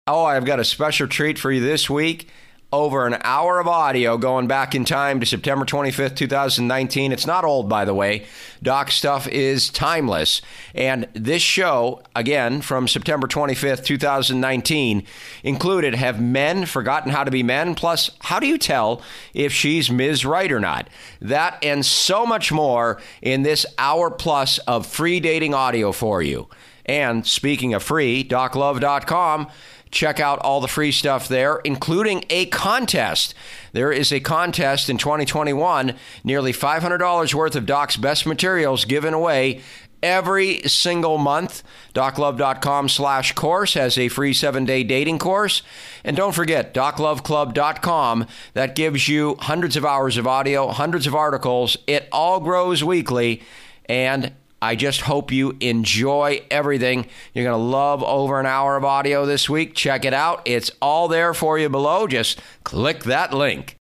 Oh, I've got a special treat for you this week. Over an hour of audio going back in time to September 25th, 2019. It's not old, by the way. Doc stuff is timeless. And this show, again, from September 25th, 2019, included Have Men Forgotten How to Be Men? Plus, how do you tell if she's Ms. Right or not? That and so much more in this hour plus of free dating audio for you. And speaking of free, doclove.com. Check out all the free stuff there, including a contest. There is a contest in 2021, nearly $500 worth of Doc's best materials given away every single month. DocLove.com/course has a free 7-day dating course. And don't forget, DocLoveClub.com. That gives you hundreds of hours of audio, hundreds of articles. It all grows weekly. And I just hope you enjoy everything. You're going to love over an hour of audio this week. Check it out. It's all there for you below. Just click that link.